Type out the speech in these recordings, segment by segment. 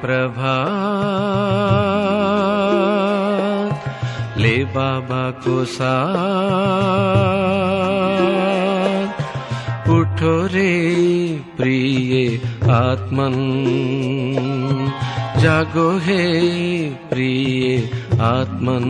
प्रभात, ले बाबा को साथ, उठो रे प्रिय आत्मन, जागो है प्रिय आत्मन।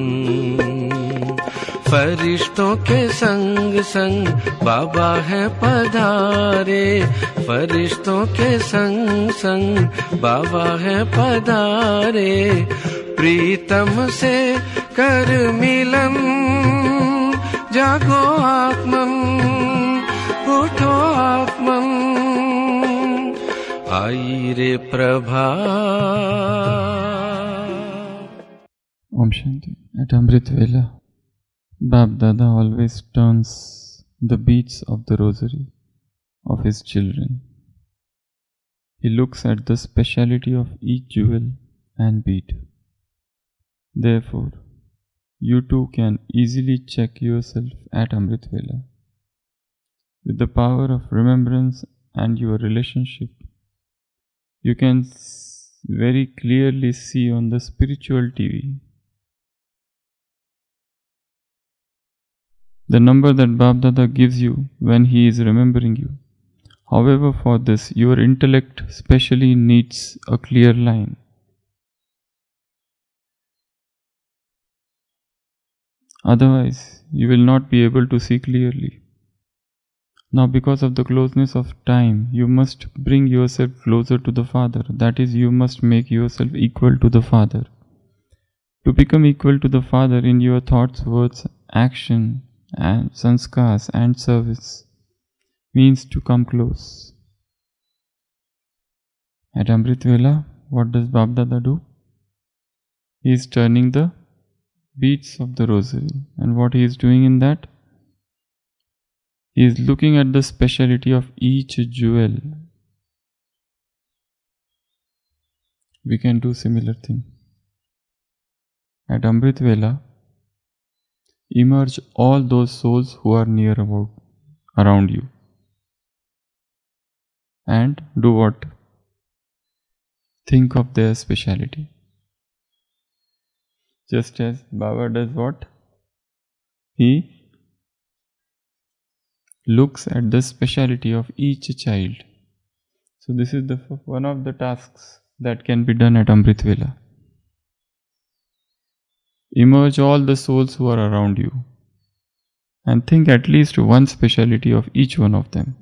फरिश्तों के संग संग बाबा है पधारे, फरिश्तों के संग संग बाबा है पधारे। प्रीतम से कर मिलन, जागो आत्मन, उठो आत्मन, आई रे प्रभात। Om Shanti. At Amrit Vela, Bab Dada always turns the beats of the rosary of his children. He looks at the speciality of each jewel and bead. Therefore, you too can easily check yourself at Amrit Vela. With the power of remembrance and your relationship, you can very clearly see on the spiritual TV the number that Bab Dada gives you when he is remembering you. However, for this, your intellect specially needs a clear line. Otherwise, you will not be able to see clearly. Now, because of the closeness of time, you must bring yourself closer to the Father. That is, you must make yourself equal to the Father. To become equal to the Father in your thoughts, words, action, and sanskars and service means to come close. At Amrit Vela, what does Bab Dada do? He is turning the beads of the rosary. And what he is doing in that? He is looking at the speciality of each jewel. We can do similar thing. At Amrit Vela, emerge all those souls who are near around you. And do what? Think of their speciality. Just as Baba does what? He looks at the speciality of each child. So this is one of the tasks that can be done at Amrit Vela. Emerge all the souls who are around you and think at least one speciality of each one of them.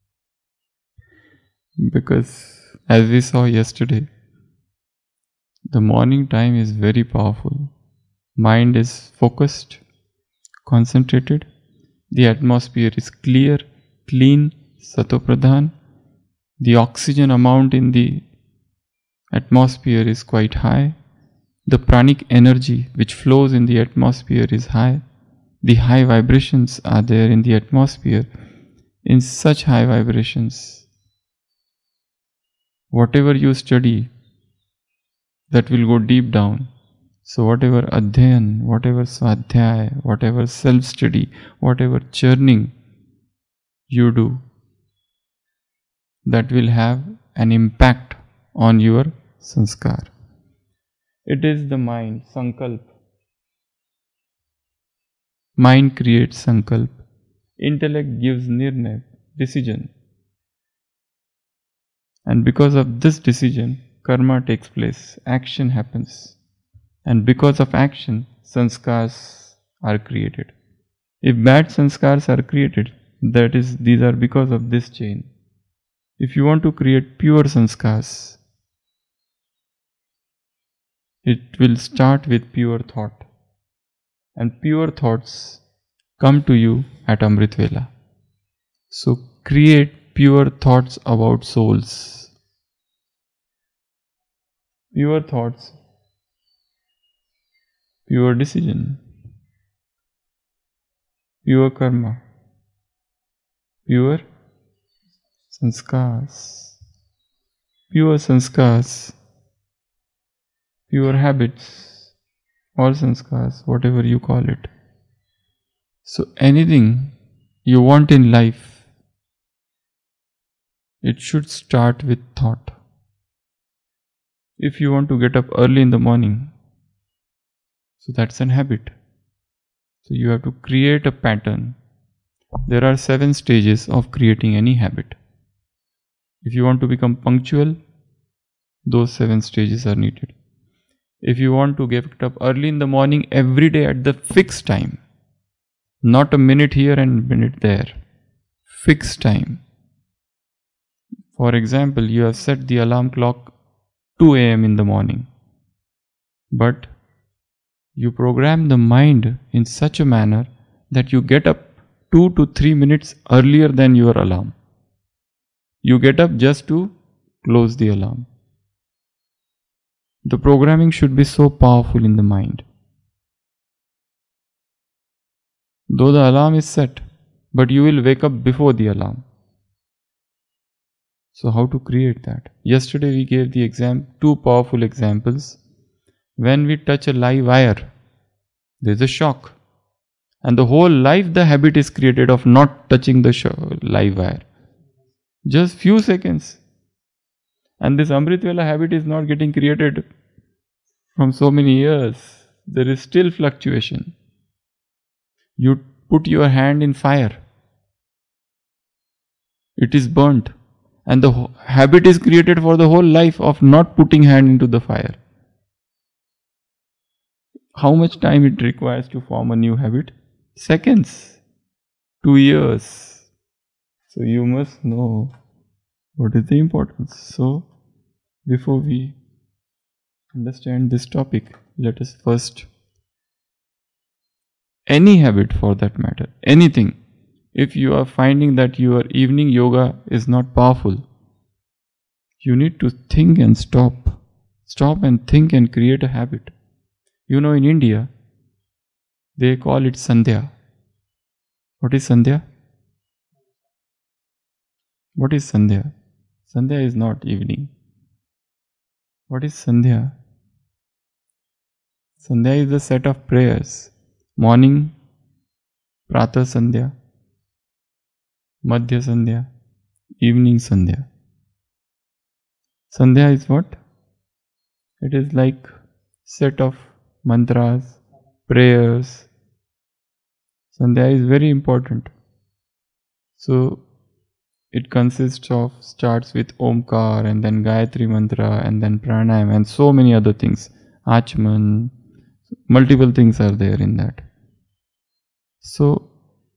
Because as we saw yesterday, the morning time is very powerful. Mind is focused, concentrated. The atmosphere is clear, clean, satopradhan. The oxygen amount in the atmosphere is quite high. The pranic energy which flows in the atmosphere is high. The high vibrations are there in the atmosphere. In such high vibrations, whatever you study, that will go deep down. So whatever adhyayan, whatever swadhyay, whatever self-study, whatever churning you do, that will have an impact on your sanskar. It is the mind, sankalp. Mind creates sankalp. Intellect gives nirnay, decision. And because of this decision, karma takes place, action happens. And because of action, sanskars are created. If bad sanskars are created, these are because of this chain. If you want to create pure sanskars, it will start with pure thought. And pure thoughts come to you at Amrit Vela. So create pure thoughts about souls. Pure thoughts, pure decision, pure karma, pure sanskars, pure habits, all sanskars, whatever you call it. So anything you want in life, it should start with thought. If you want to get up early in the morning, so that's an habit. So you have to create a pattern. There are 7 stages of creating any habit. If you want to become punctual, those 7 stages are needed. If you want to get up early in the morning every day at the fixed time, not a minute here and a minute there, fixed time. For example, you have set the alarm clock 2 a.m. in the morning, but you program the mind in such a manner that you get up 2 to 3 minutes earlier than your alarm. You get up just to close the alarm. The programming should be so powerful in the mind. Though the alarm is set, but you will wake up before the alarm. So how to create that? Yesterday we gave the 2 powerful examples. When we touch a live wire, there is a shock. And the whole life the habit is created of not touching the live wire. Just few seconds. And this Amrit Vela habit is not getting created from so many years. There is still fluctuation. You put your hand in fire. It is burnt. And the habit is created for the whole life of not putting hand into the fire. How much time it requires to form a new habit? Seconds. 2 years. So you must know what is the importance. So before we understand this topic, let us first, any habit for that matter, anything, if you are finding that your evening yoga is not powerful, you need to think and stop. Stop and think and create a habit. You know, in India, they call it Sandhya. What is Sandhya? What is Sandhya? Sandhya is not evening. What is Sandhya? Sandhya is a set of prayers. Morning, Pratha Sandhya, Madhya Sandhya, Evening Sandhya. Sandhya is what? It is like set of mantras, prayers. Sandhya is very important. So it starts with Omkar and then Gayatri Mantra and then Pranayam and so many other things. Achman, multiple things are there in that. So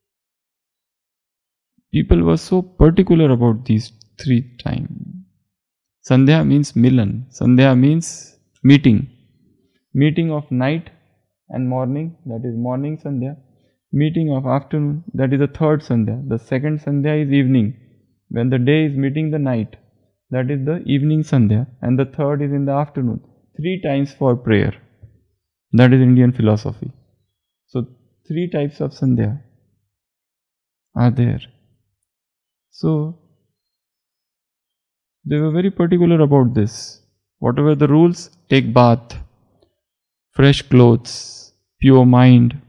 people were so particular about these 3 times. Sandhya means Milan. Sandhya means meeting. Meeting of night and morning, that is morning Sandhya. Meeting of afternoon, that is the 3rd Sandhya. The 2nd Sandhya is evening, when the day is meeting the night. That is the evening Sandhya. And the 3rd is in the afternoon. 3 times for prayer. That is Indian philosophy. So 3 types of Sandhya are there. So they were very particular about this. Whatever the rules, take bath, fresh clothes, pure mind,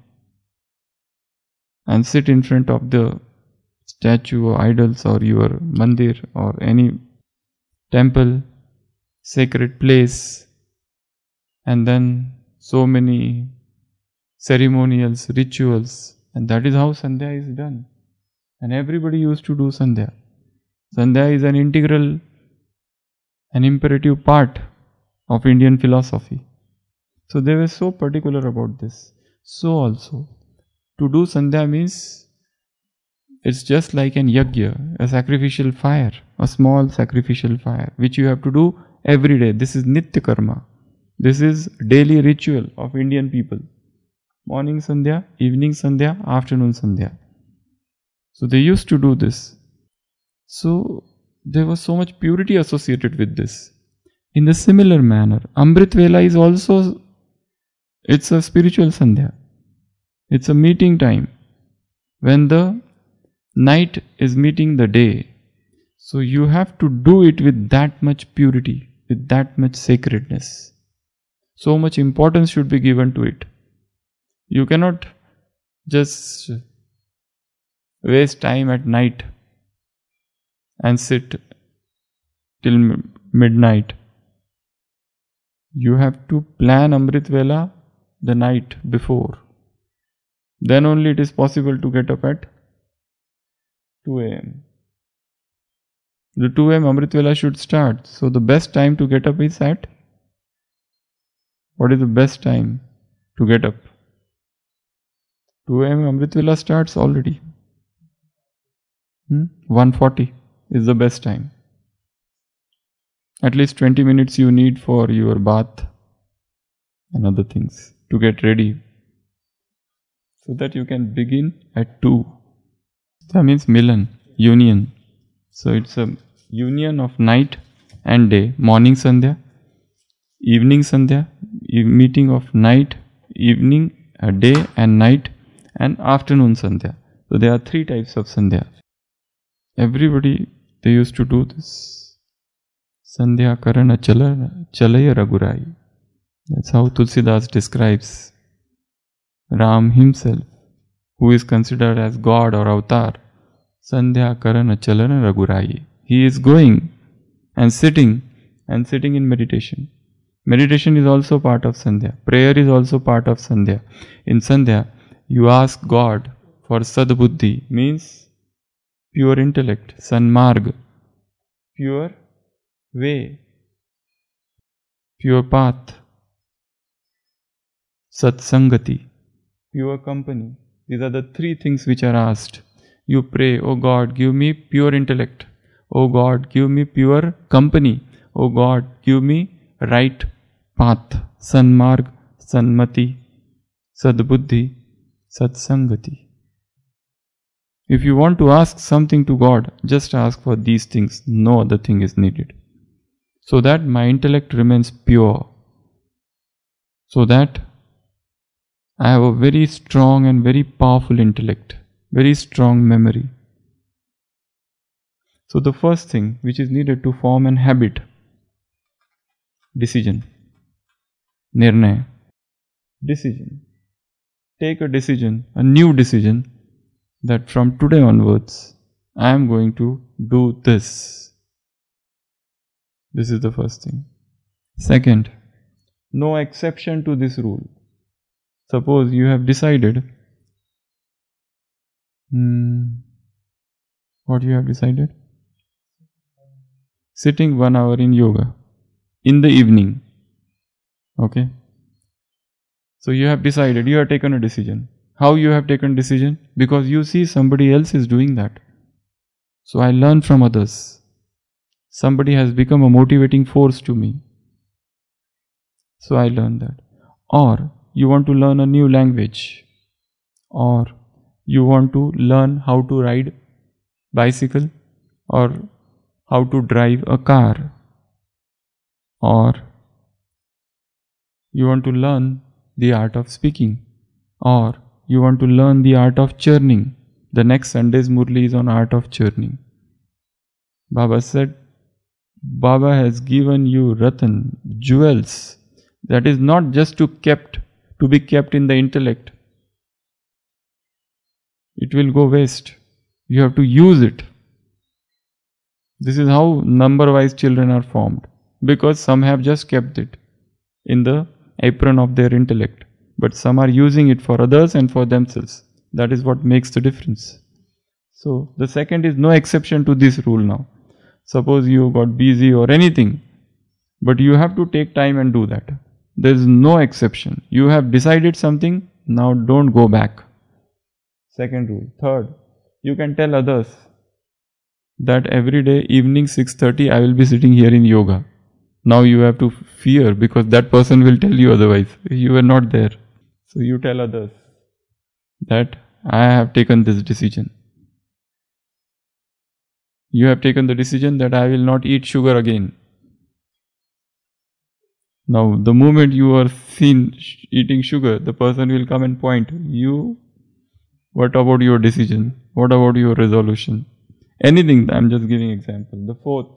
and sit in front of the statue or idols or your mandir or any temple, sacred place, and then so many ceremonials, rituals, and that is how Sandhya is done. And everybody used to do Sandhya. Sandhya is an integral, an imperative part of Indian philosophy. So they were so particular about this. So also, to do Sandhya means it's just like an yajna, a sacrificial fire, a small sacrificial fire, which you have to do every day. This is Nitya Karma. This is daily ritual of Indian people. Morning Sandhya, evening Sandhya, afternoon Sandhya. So they used to do this. So there was so much purity associated with this. In the similar manner, Amrit Vela is also, it's a spiritual Sandhya. It's a meeting time when the night is meeting the day. So you have to do it with that much purity, with that much sacredness. So much importance should be given to it. You cannot just waste time at night and sit till midnight You have to plan Amrit Vela the night before. Then only it is possible to get up at 2 a.m. The 2 a.m. Amrit Vela should start. So the best time to get up is at? What is the best time to get up? 2 a.m. Amrit Vela starts already. 1:40 is the best time. At least 20 minutes you need for your bath and other things to get ready, so that you can begin at 2. That means Milan, union. So it's a union of night and day, morning Sandhya, evening Sandhya, meeting of night, evening, day and night, and afternoon Sandhya. So there are 3 types of Sandhya. Everybody, they used to do this. Sandhya karana chalaya ragurai. That's how Tulsidas describes Ram himself, who is considered as God or Avatar. Sandhya karana chalana ragurai. He is going and sitting in meditation. Meditation is also part of Sandhya. Prayer is also part of Sandhya. In Sandhya, you ask God for Sadbuddhi, means pure intellect, Sanmarg, pure way, pure path, Satsangati, pure company. These are the 3 things which are asked. You pray, oh God, give me pure intellect. Oh God, give me pure company. Oh God, give me right path, Sanmarg, Sanmati, Sadbuddhi, Satsangati. If you want to ask something to God, just ask for these things. No other thing is needed. So that my intellect remains pure. So that I have a very strong and very powerful intellect, very strong memory. So the first thing which is needed to form an habit, decision, nirnaya, decision. Take a decision, a new decision, that from today onwards, I am going to do this. This is the first thing. Second, no exception to this rule. Suppose you have decided, what you have decided? Sitting 1 hour in yoga in the evening. Okay? So you have decided, you have taken a decision. How you have taken decision? Because you see somebody else is doing that. So I learn from others. Somebody has become a motivating force to me. So I learn that. Or you want to learn a new language. Or you want to learn how to ride bicycle. Or how to drive a car. Or you want to learn the art of speaking. Or you want to learn the art of churning. The next Sunday's Murli is on art of churning. Baba said, Baba has given you Ratan, jewels. That is not just to be kept in the intellect. It will go waste. You have to use it. This is how number-wise children are formed. Because some have just kept it in the apron of their intellect. But some are using it for others and for themselves. That is what makes the difference. So the second is no exception to this rule now. Suppose you got busy or anything, but you have to take time and do that. There is no exception. You have decided something, now don't go back. Second rule. Third, you can tell others that every day evening 6:30 I will be sitting here in yoga. Now you have to fear because that person will tell you otherwise. You were not there. So you tell others that I have taken this decision. You have taken the decision that I will not eat sugar again. Now the moment you are seen eating sugar, the person will come and point, you, what about your decision? What about your resolution? Anything, I am just giving example. The fourth,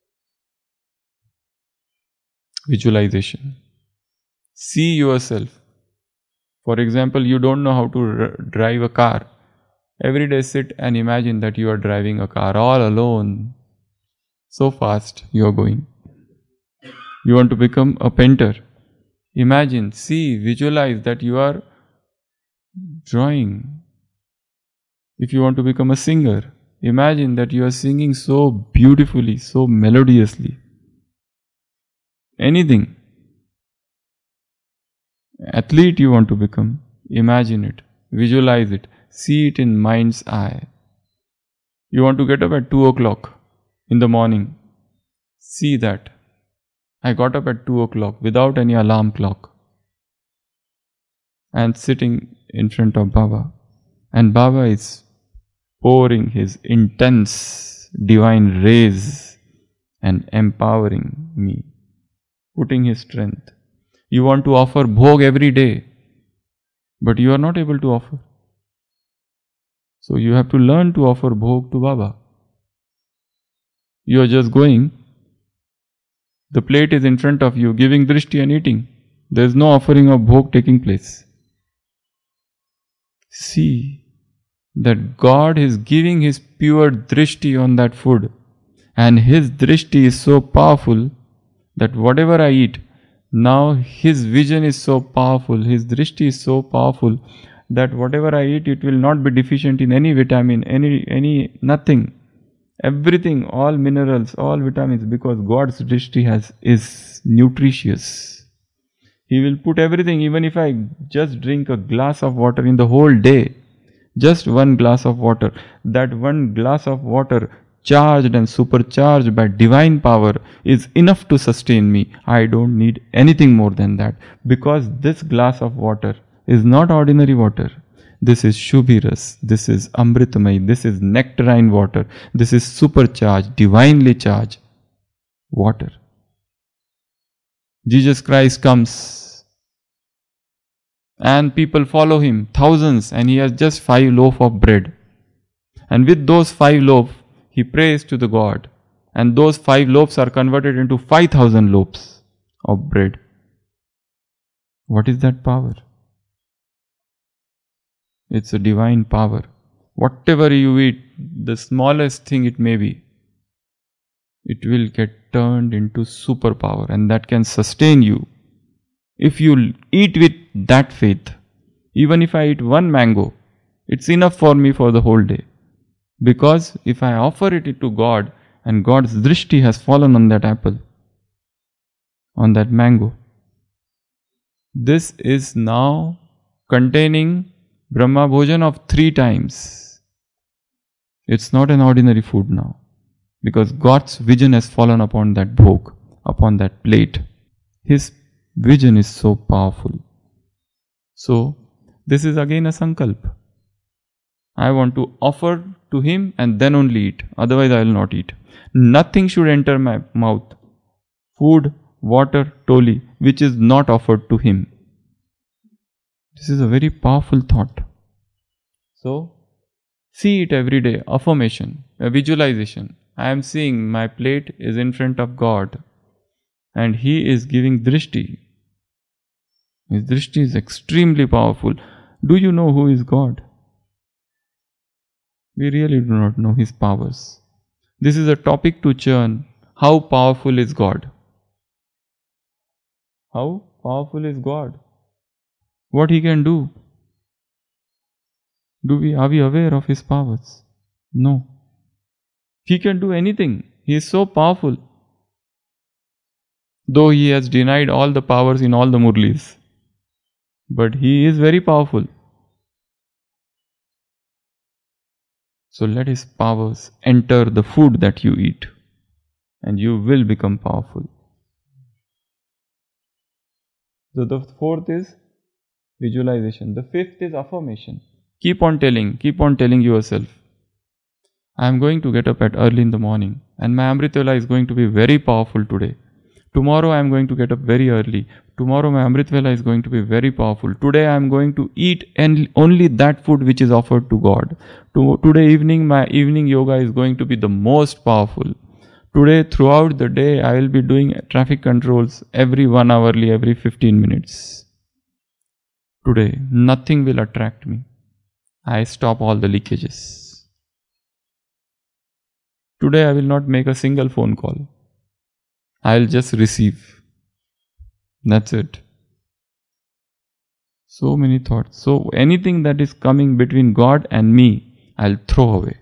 visualization. See yourself. For example, you don't know how to drive a car. Every day sit and imagine that you are driving a car all alone. So fast you are going. You want to become a painter. Imagine, see, visualize that you are drawing. If you want to become a singer, imagine that you are singing so beautifully, so melodiously. Anything. Athlete you want to become, imagine it, visualize it, see it in mind's eye. You want to get up at 2 o'clock in the morning, see that. I got up at 2 o'clock without any alarm clock and sitting in front of Baba. And Baba is pouring his intense divine rays and empowering me, putting his strength. You want to offer bhog every day, but you are not able to offer. So you have to learn to offer bhog to Baba. You are just going. The plate is in front of you, giving drishti and eating. There is no offering of bhog taking place. See that God is giving His pure drishti on that food. And His drishti is so powerful that whatever I eat, now His vision is so powerful, His drishti is so powerful that whatever I eat, it will not be deficient in any vitamin, any nothing. Everything, all minerals, all vitamins, because God's drishti is nutritious. He will put everything, even if I just drink a glass of water in the whole day, just one glass of water, that one glass of water charged and supercharged by divine power is enough to sustain me. I don't need anything more than that, because this glass of water is not ordinary water. This is Shubhiras, this is Amritamay, this is nectarine water, this is supercharged, divinely charged water. Jesus Christ comes and people follow Him, thousands, and He has just 5 loaves of bread. And with those 5 loaves, He prays to the God, and those 5 loaves are converted into 5,000 loaves of bread. What is that power? It's a divine power. Whatever you eat, the smallest thing it may be, it will get turned into superpower, and that can sustain you. If you eat with that faith, even if I eat one mango, it's enough for me for the whole day. Because if I offer it to God, and God's drishti has fallen on that apple, on that mango, this is now containing Brahma Bhojan of 3 times. It's not an ordinary food now, because God's vision has fallen upon that bhog, upon that plate. His vision is so powerful. So, this is again a sankalp. I want to offer to Him and then only eat. Otherwise I will not eat. Nothing should enter my mouth. Food, water, toli, which is not offered to Him. This is a very powerful thought. So, see it every day. Affirmation, a visualization. I am seeing my plate is in front of God, and He is giving drishti. His drishti is extremely powerful. Do you know who is God? We really do not know His powers. This is a topic to churn. How powerful is God? How powerful is God? What He can do? Are we aware of His powers? No. He can do anything. He is so powerful. Though He has denied all the powers in all the Murlis, but He is very powerful. So let His powers enter the food that you eat, and you will become powerful. So the 4th is visualization. The 5th is affirmation. Keep on telling yourself, I am going to get up at early in the morning, and my Amrit Vela is going to be very powerful today. Tomorrow I am going to get up very early. Tomorrow my Amrit Vela is going to be very powerful. Today I am going to eat only that food which is offered to God. Today evening my evening yoga is going to be the most powerful. Today throughout the day I will be doing traffic controls every 1 hourly, every 15 minutes. Today nothing will attract me. I stop all the leakages. Today I will not make a single phone call. I will just receive. That's it. So many thoughts. So anything that is coming between God and me, I'll throw away.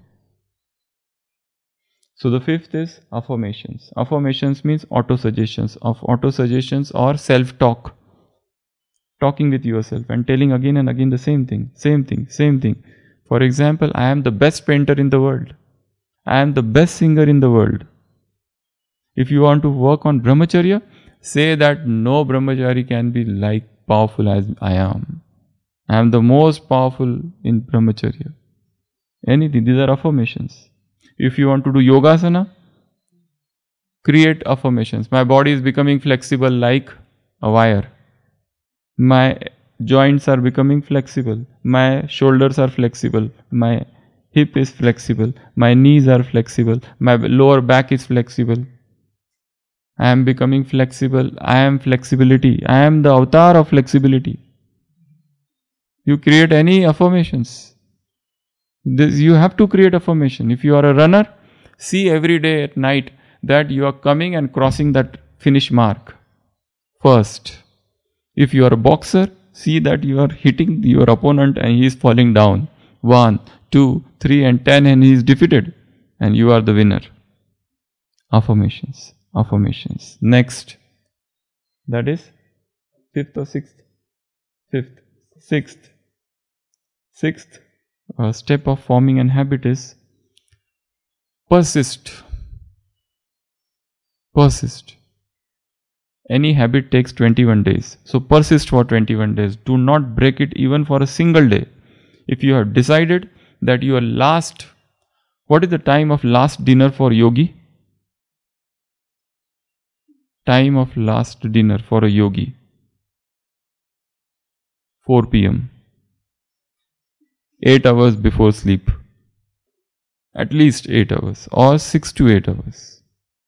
So the fifth is affirmations. Affirmations means auto-suggestions. Auto-suggestions or self-talk. Talking with yourself and telling again and again the same thing, same thing, same thing. For example, I am the best painter in the world. I am the best singer in the world. If you want to work on brahmacharya, say that no brahmachari can be like powerful as I am. I am the most powerful in brahmacharya. Anything, these are affirmations. If you want to do yogasana, create affirmations. My body is becoming flexible like a wire. My joints are becoming flexible. My shoulders are flexible. My hip is flexible. My knees are flexible. My lower back is flexible. I am becoming flexible. I am flexibility. I am the avatar of flexibility. You create any affirmations. You have to create affirmation. If you are a runner, see every day at night that you are coming and crossing that finish mark first. If you are a boxer, see that you are hitting your opponent and he is falling down. 1, 2, 3 and 10 and he is defeated. And you are the winner. Affirmations. Affirmations. Next. That is fifth or sixth? Fifth. Sixth step of forming an habit is persist. Persist. Any habit takes 21 days. So persist for 21 days. Do not break it even for a single day. If you have decided that your last, what is the time of last dinner for yogi? Time of last dinner for a yogi. 4 p.m. 8 hours before sleep. At least 8 hours or 6 to 8 hours.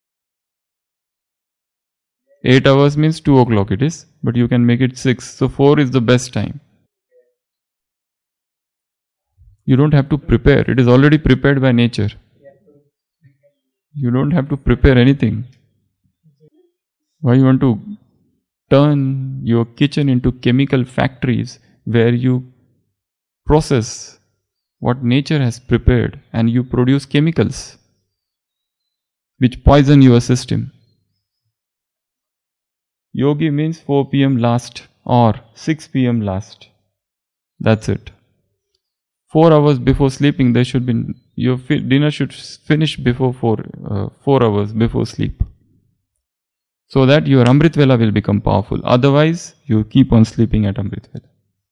8 hours means 2 o'clock it is, but you can make it 6. So 4 is the best time. You don't have to prepare. It is already prepared by nature. You don't have to prepare anything. Why you want to turn your kitchen into chemical factories where you process what nature has prepared and you produce chemicals which poison your system? Yogi means 4 p.m. last or 6 p.m. last. That's it. 4 hours before sleeping, there should be your dinner should finish before 4 hours before sleep, so that your Amrit Vela will become powerful. Otherwise, you keep on sleeping at Amrit Vela.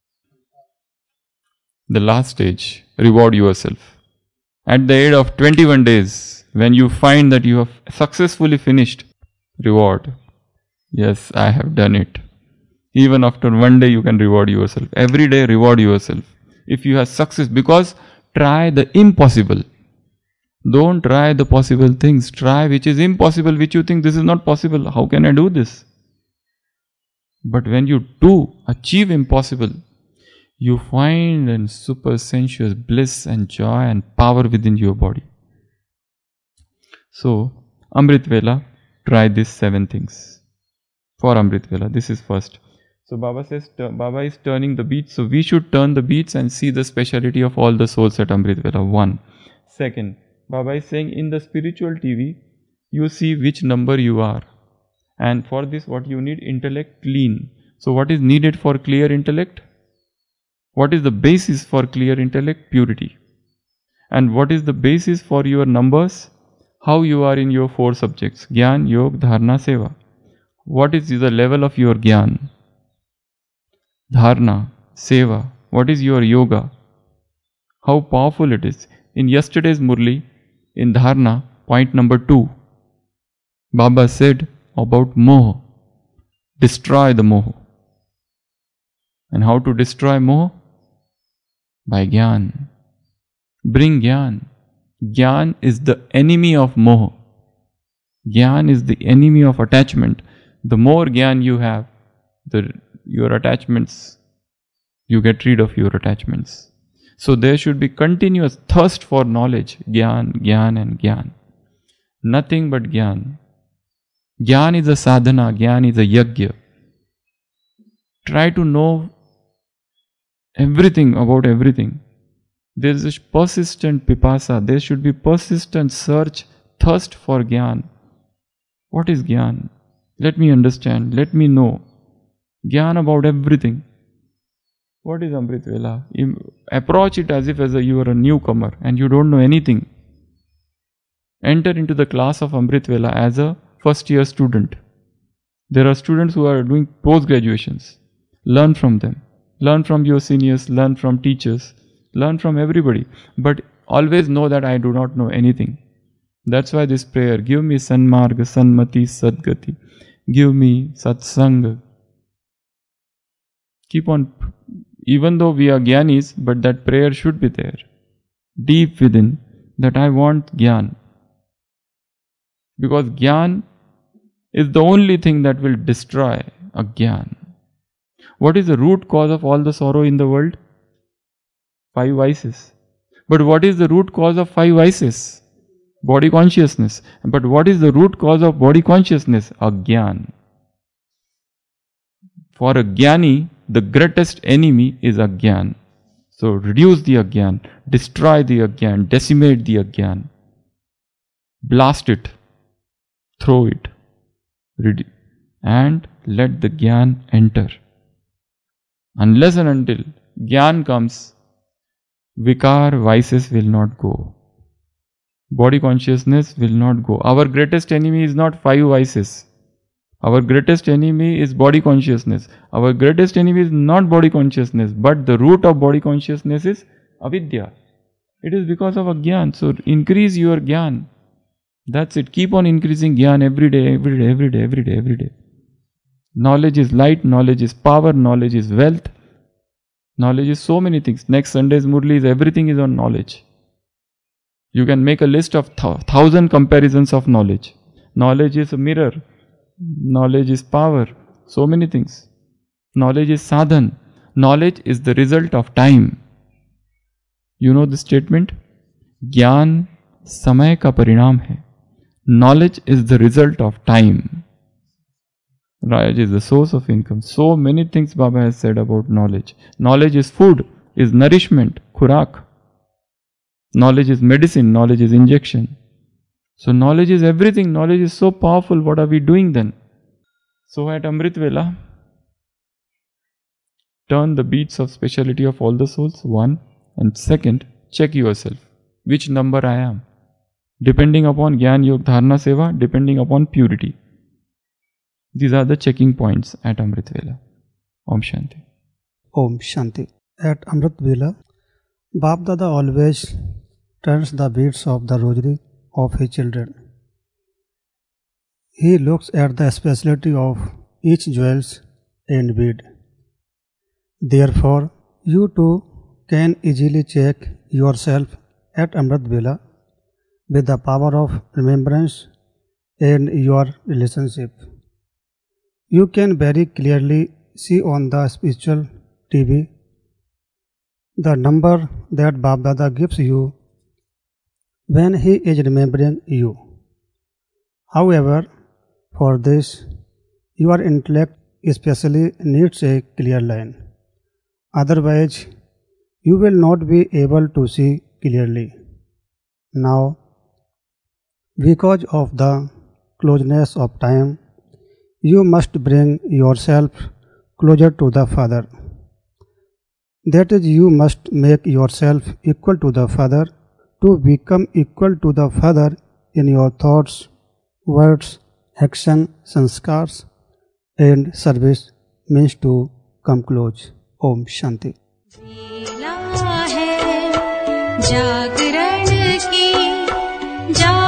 The last stage, reward yourself. At the end of 21 days, when you find that you have successfully finished, reward. Yes, I have done it. Even after one day, you can reward yourself. Every day, reward yourself. If you have success, because try the impossible. Don't try the possible things. Try which is impossible, which you think this is not possible. How can I do this? But when you do achieve impossible, you find a super sensuous bliss and joy and power within your body. So, Amrit Vela, try these 7 things. For Amrit Vela, this is first. So Baba says, Baba is turning the beats. So we should turn the beats and see the speciality of all the souls at Amrit Vela. 1. Second, Baba is saying in the spiritual TV, you see which number you are. And for this, what you need? Intellect clean. So what is needed for clear intellect? What is the basis for clear intellect? Purity. And what is the basis for your numbers? How you are in your 4 subjects. Gyan, Yog, Dharna, Seva. What is the level of your Gyan? Dharna, Seva. What is your Yoga? How powerful it is. In yesterday's Murli, in Dharna, point number 2, Baba said about Moha. Destroy the Moha. And how to destroy Moha? By Gyan. Bring Gyan. Gyan is the enemy of Moha. Gyan is the enemy of attachment. The more Gyan you have, your attachments, you get rid of your attachments. So there should be continuous thirst for knowledge. Gyan, Gyan and Gyan. Nothing but Gyan. Gyan is a sadhana, Gyan is a yajna. Try to know everything about everything. There is a persistent pipasa. There should be persistent search, thirst for Gyan. What is Gyan? Let me understand. Let me know. Gyan about everything. What is Amrit Vela? Approach it as if you are a newcomer and you don't know anything. Enter into the class of Amrit Vela as a first year student. There are students who are doing post graduations. Learn from them. Learn from your seniors. Learn from teachers. Learn from everybody. But always know that I do not know anything. That's why this prayer, give me Sanmarga, Sanmati, Sadgati. Give me Satsang. Keep on, even though we are Gyanis, but that prayer should be there. Deep within, that I want Gyan. Because Gyan is the only thing that will destroy Agyan. What is the root cause of all the sorrow in the world? 5 vices. But what is the root cause of 5 vices? Body consciousness. But what is the root cause of body consciousness? Agyan. For a Gyani, the greatest enemy is Agyan. So reduce the Agyan, destroy the Agyan, decimate the Agyan. Blast it, throw it, and let the Gyan enter. Unless and until Gyan comes, Vikar, vices will not go. Body consciousness will not go. Our greatest enemy is not 5 vices. Our greatest enemy is body consciousness. Our greatest enemy is not body consciousness, but the root of body consciousness is avidya. It is because of Agyan. So increase your Gyan. That's it. Keep on increasing Gyan every day. Knowledge is light, knowledge is power, knowledge is wealth. Knowledge is so many things. Next Sunday's Murli is everything is on knowledge. You can make a list of 1,000 comparisons of knowledge. Knowledge is a mirror. Knowledge is power. So many things. Knowledge is sadhan. Knowledge is the result of time. You know the statement? Gyan samay ka parinam hai. Knowledge is the result of time. Knowledge is the source of income. So many things Baba has said about knowledge. Knowledge is food, is nourishment, khurak. Knowledge is medicine, knowledge is injection. So knowledge is everything. Knowledge is so powerful. What are we doing then? So at Amrit Vela, turn the beats of speciality of all the souls, 1. And 2nd, check yourself. Which number I am? Depending upon Gyan Yog Dharana Seva, depending upon purity. These are the checking points at Amrit Vela. Om Shanti. Om Shanti. At Amrit Vela, Bap Dada always turns the beats of the rosary of his children. He looks at the speciality of each jewels and bead. Therefore, you too can easily check yourself at Amrit Vela with the power of remembrance and your relationship. You can very clearly see on the spiritual TV the number that Bap Dada gives you when he is remembering you. However, for this, your intellect especially needs a clear line. Otherwise, you will not be able to see clearly. Now, because of the closeness of time, you must bring yourself closer to the Father. That is, you must make yourself equal to the Father. To become equal to the Father in your thoughts, words, action, sanskars and service means to come close. Om Shanti. वेला है जागरण की